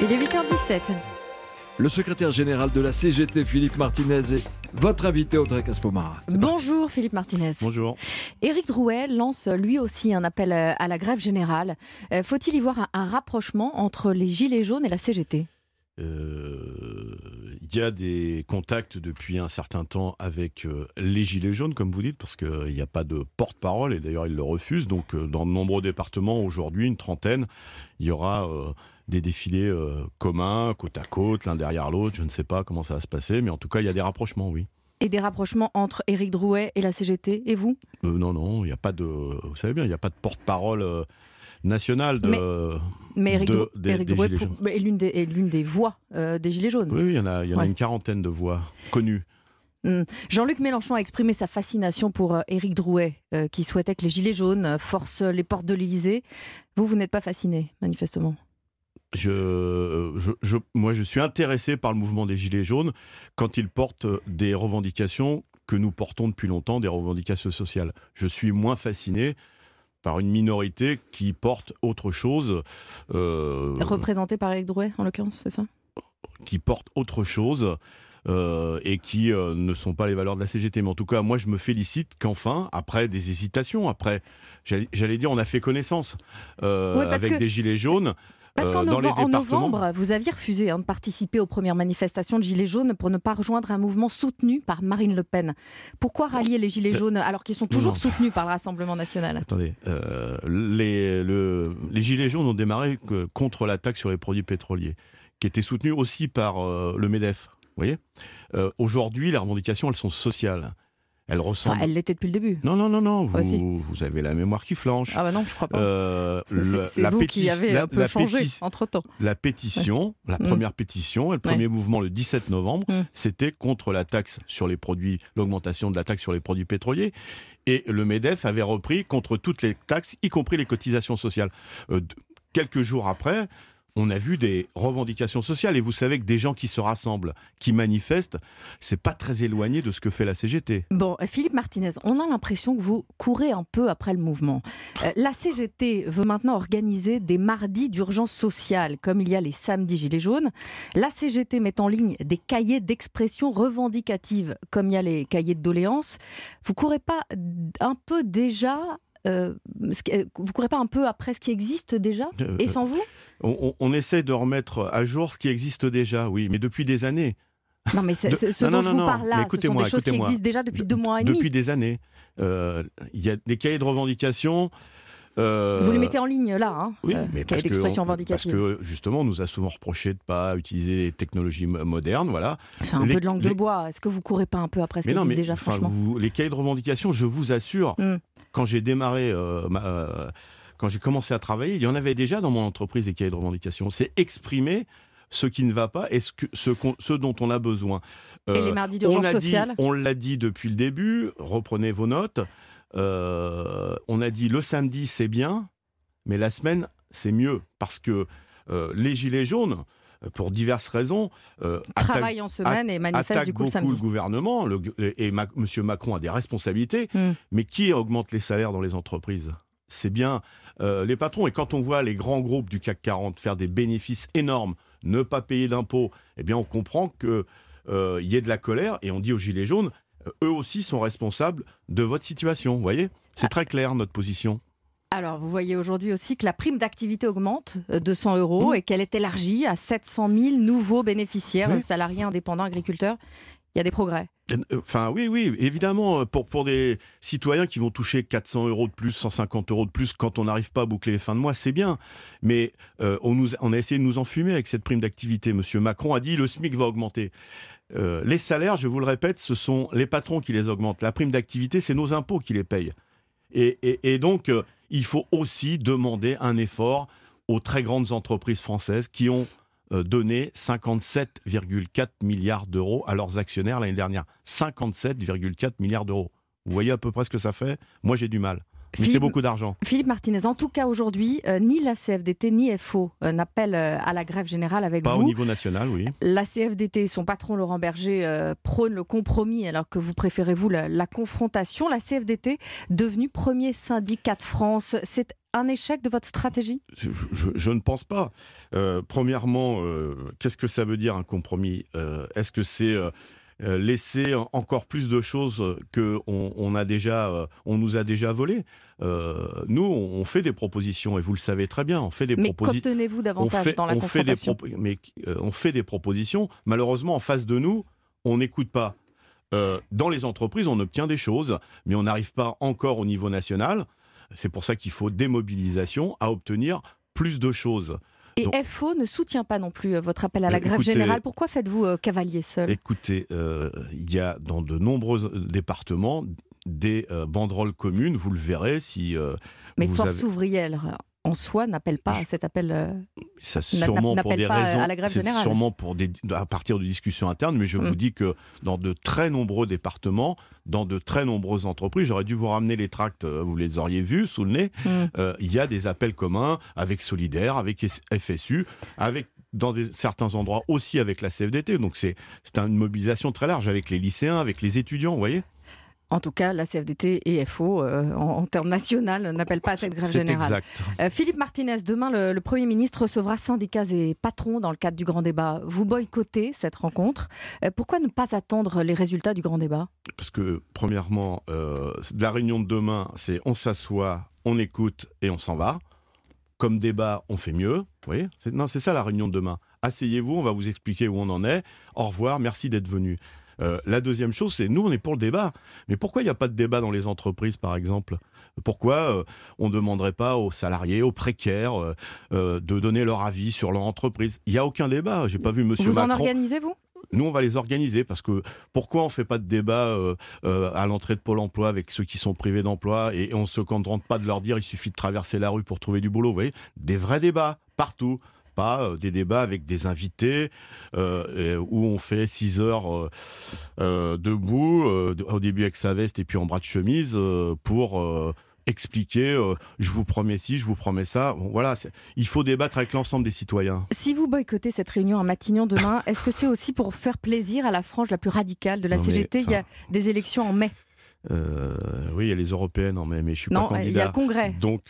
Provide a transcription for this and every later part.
Il est 8h17. Le secrétaire général de la CGT, Philippe Martinez, est votre invité, Audrey Caspo-Mara. Bonjour Philippe Martinez. Bonjour. Éric Drouet lance lui aussi un appel à la grève générale. Faut-il y voir un rapprochement entre les Gilets jaunes et la CGT ? Il y a des contacts depuis un certain temps avec les Gilets jaunes, comme vous dites, parce qu'il n'y a pas de porte-parole, et d'ailleurs ils le refusent. Donc dans de nombreux départements, aujourd'hui, une trentaine, il y aura des défilés communs, côte à côte, l'un derrière l'autre. Je ne sais pas comment ça va se passer, mais en tout cas, il y a des rapprochements, oui. Et des rapprochements entre Éric Drouet et la CGT, et vous ? Non, il n'y a pas de... Vous savez bien, il n'y a pas de porte-parole nationale mais Éric Drouet Gilets jaunes. est l'une des voix des Gilets jaunes. Oui, il y en a une quarantaine de voix connues. Jean-Luc Mélenchon a exprimé sa fascination pour Éric Drouet, qui souhaitait que les Gilets jaunes forcent les portes de l'Élysée. Vous n'êtes pas fasciné, manifestement. Moi, je suis intéressé par le mouvement des Gilets jaunes quand ils portent des revendications que nous portons depuis longtemps, des revendications sociales. Je suis moins fasciné par une minorité qui porte autre chose. Représentée par Éric Drouet, en l'occurrence, c'est ça ? Qui porte autre chose et qui ne sont pas les valeurs de la CGT. Mais en tout cas, moi, je me félicite qu'enfin, après des hésitations, après, j'allais dire, on a fait connaissance avec des Gilets jaunes. Parce qu'en novembre, vous aviez refusé de participer aux premières manifestations de Gilets jaunes pour ne pas rejoindre un mouvement soutenu par Marine Le Pen. Pourquoi rallier les Gilets jaunes alors qu'ils sont toujours soutenus par le Rassemblement national ? Attendez, les Gilets jaunes ont démarré contre la taxe sur les produits pétroliers, qui était soutenue aussi par le MEDEF. Vous voyez ? Aujourd'hui, les revendications, elles sont sociales. Elle ressemble... elle l'était depuis le début. Non. Vous avez la mémoire qui flanche. Ah bah non, je crois pas. C'est vous qui avez un peu changé entre-temps. La pétition, la première pétition, le premier mouvement le 17 novembre, c'était contre la taxe sur les produits, l'augmentation de la taxe sur les produits pétroliers. Et le MEDEF avait repris contre toutes les taxes, y compris les cotisations sociales. Quelques jours après... on a vu des revendications sociales. Et vous savez que des gens qui se rassemblent, qui manifestent, c'est pas très éloigné de ce que fait la CGT. Bon, Philippe Martinez, on a l'impression que vous courez un peu après le mouvement. La CGT veut maintenant organiser des mardis d'urgence sociale, comme il y a les samedis Gilets jaunes. La CGT met en ligne des cahiers d'expression revendicative, comme il y a les cahiers de doléances. Vous courez pas un peu déjà... vous courez pas un peu après ce qui existe déjà et sans vous ? On essaie de remettre à jour ce qui existe déjà, oui, mais depuis des années. Non, mais ce dont je vous parle là, ce sont des choses qui existent déjà depuis 2 mois et demi. Depuis des années. Il y a des cahiers de revendication. Vous les mettez en ligne là, oui, mais cahiers d'expression revendicative. Parce que justement, on nous a souvent reproché de ne pas utiliser des technologies modernes, voilà. C'est un peu de langue de bois. Est-ce que vous courez pas un peu après ce qui existe déjà, franchement ? Les cahiers de revendication, je vous assure, quand j'ai démarré, quand j'ai commencé à travailler, il y en avait déjà dans mon entreprise des cahiers de revendication. C'est exprimer ce qui ne va pas et ce dont on a besoin. Et les mardis d'urgence sociale ? On l'a dit depuis le début, reprenez vos notes. On a dit le samedi c'est bien, mais la semaine c'est mieux. Parce que les Gilets jaunes, pour diverses raisons, travaillent en semaine et manifestent du coup le samedi. Le gouvernement, M. Macron a des responsabilités, mais qui augmente les salaires dans les entreprises ? C'est bien les patrons. Et quand on voit les grands groupes du CAC 40 faire des bénéfices énormes, ne pas payer d'impôts, eh bien on comprend qu'il y ait de la colère et on dit aux Gilets jaunes, eux aussi sont responsables de votre situation. Vous voyez ? C'est très clair notre position. Alors, vous voyez aujourd'hui aussi que la prime d'activité augmente de 100 € et qu'elle est élargie à 700 000 nouveaux bénéficiaires, salariés indépendants, agriculteurs. Il y a des progrès. Oui, évidemment, pour des citoyens qui vont toucher 400 € de plus, 150 € de plus, quand on n'arrive pas à boucler les fins de mois, c'est bien. Mais on a essayé de nous enfumer avec cette prime d'activité. Monsieur Macron a dit le SMIC va augmenter. Les salaires, je vous le répète, ce sont les patrons qui les augmentent. La prime d'activité, c'est nos impôts qui les payent. Et donc, il faut aussi demander un effort aux très grandes entreprises françaises qui ont donné 57,4 milliards d'euros à leurs actionnaires l'année dernière. 57,4 milliards d'euros. Vous voyez à peu près ce que ça fait ? Moi, j'ai du mal. Mais c'est beaucoup d'argent. Philippe Martinez, en tout cas aujourd'hui, ni la CFDT ni FO n'appellent à la grève générale avec Pas vous. au niveau national, oui. La CFDT, son patron Laurent Berger, prône le compromis alors que vous préférez, vous, la confrontation. La CFDT, devenue premier syndicat de France, c'est un échec de votre stratégie ? Je ne pense pas. Premièrement, qu'est-ce que ça veut dire un compromis ? Est-ce que c'est laisser encore plus de choses qu'on nous a déjà volées ? Nous, on fait des propositions, et vous le savez très bien, on fait des propositions. Mais qu'obtenez-vous davantage dans la confrontation ? On fait des propositions. Malheureusement, en face de nous, on n'écoute pas. Dans les entreprises, on obtient des choses, mais on n'arrive pas encore au niveau national. C'est pour ça qu'il faut des mobilisations à obtenir plus de choses. Et donc, FO ne soutient pas non plus votre appel à la grève générale. Pourquoi faites-vous cavalier seul ? Écoutez, il y a dans de nombreux départements des banderoles communes, vous le verrez si... Mais Force ouvrière en soi n'appelle pas à cet appel. Ça sûrement pour des raisons. À la grève générale. C'est sûrement à partir de discussions internes, mais je vous dis que dans de très nombreux départements, dans de très nombreuses entreprises, j'aurais dû vous ramener les tracts, vous les auriez vus sous le nez. Il y a des appels communs avec Solidaire, avec FSU, avec dans certains endroits aussi avec la CFDT. Donc c'est une mobilisation très large avec les lycéens, avec les étudiants, vous voyez. En tout cas, la CFDT et FO, en termes national, n'appellent pas à cette grève générale. Exact. Philippe Martinez, demain, le Premier ministre recevra syndicats et patrons dans le cadre du Grand Débat. Vous boycottez cette rencontre. Pourquoi ne pas attendre les résultats du Grand Débat ? Parce que, premièrement, la réunion de demain, c'est on s'assoit, on écoute et on s'en va. Comme débat, on fait mieux. Vous voyez ? C'est ça la réunion de demain. Asseyez-vous, on va vous expliquer où on en est. Au revoir, merci d'être venu. La deuxième chose, c'est nous, on est pour le débat. Mais pourquoi il n'y a pas de débat dans les entreprises, par exemple ? Pourquoi on ne demanderait pas aux salariés, aux précaires, de donner leur avis sur leur entreprise ? Il n'y a aucun débat. J'ai pas vu Monsieur Macron. Vous en organisez, vous ? Nous, on va les organiser parce que pourquoi on ne fait pas de débat à l'entrée de Pôle emploi avec ceux qui sont privés d'emploi et on ne se contente pas de leur dire il suffit de traverser la rue pour trouver du boulot ? Vous voyez ? Des vrais débats, partout. Pas des débats avec des invités où on fait 6 heures debout, au début avec sa veste et puis en bras de chemise pour expliquer je vous promets ci, je vous promets ça. Bon, voilà, il faut débattre avec l'ensemble des citoyens. Si vous boycottez cette réunion à Matignon demain, est-ce que c'est aussi pour faire plaisir à la frange la plus radicale de la CGT ? Il y a des élections en mai. Oui, il y a les européennes en mai, mais je suis pas candidat. Il y a le congrès. Donc,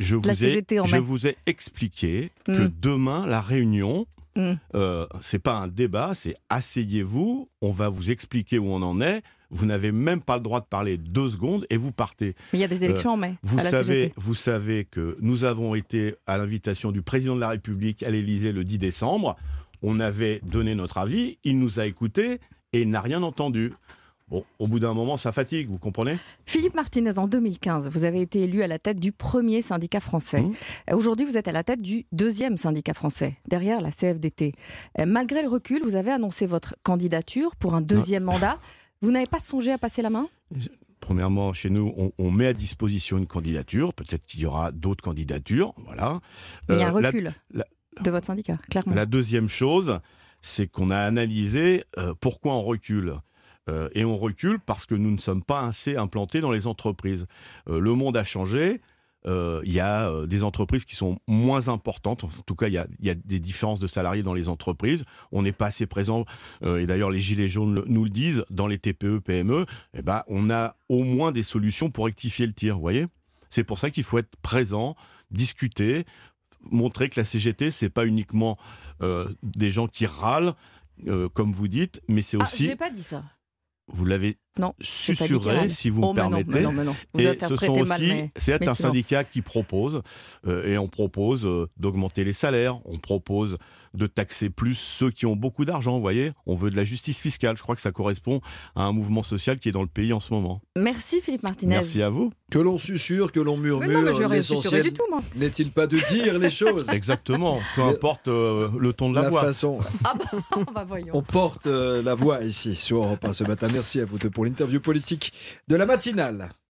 je vous ai expliqué que demain, la réunion, c'est pas un débat, c'est asseyez-vous, on va vous expliquer où on en est. Vous n'avez même pas le droit de parler 2 secondes et vous partez. Mais il y a des élections en mai. Vous savez que nous avons été à l'invitation du président de la République à l'Élysée le 10 décembre. On avait donné notre avis, il nous a écoutés et il n'a rien entendu. Bon, au bout d'un moment, ça fatigue, vous comprenez ? Philippe Martinez, en 2015, vous avez été élu à la tête du premier syndicat français. Aujourd'hui, vous êtes à la tête du 2e syndicat français, derrière la CFDT. Malgré le recul, vous avez annoncé votre candidature pour un 2e mandat. Vous n'avez pas songé à passer la main ? Premièrement, chez nous, on met à disposition une candidature. Peut-être qu'il y aura d'autres candidatures. Voilà. Mais il y a un recul de votre syndicat, clairement. La deuxième chose, c'est qu'on a analysé pourquoi on recule. Et on recule parce que nous ne sommes pas assez implantés dans les entreprises. Le monde a changé. Il y a des entreprises qui sont moins importantes. En tout cas, il y a des différences de salariés dans les entreprises. On n'est pas assez présent. Et d'ailleurs, les Gilets jaunes nous le disent. Dans les TPE, PME, on a au moins des solutions pour rectifier le tir. Vous voyez ? C'est pour ça qu'il faut être présent, discuter, montrer que la CGT, c'est pas uniquement des gens qui râlent, comme vous dites, mais c'est aussi... j'ai pas dit ça. Vous l'avez susurré, si vous me permettez. Non. Vous interprétez mal. C'est un syndicat qui propose, et on propose d'augmenter les salaires, on propose de taxer plus ceux qui ont beaucoup d'argent, vous voyez. On veut de la justice fiscale. Je crois que ça correspond à un mouvement social qui est dans le pays en ce moment. Merci Philippe Martinez. Merci à vous. Que l'on susurre, que l'on murmure, mais je n'aurais susurré du tout, moi. N'est-il pas de dire les choses ? Exactement, peu importe le ton de la voix. Façon. Voyons. On porte la voix ici sur Europe 1 ce matin. Merci à vous deux pour l'interview politique de la matinale.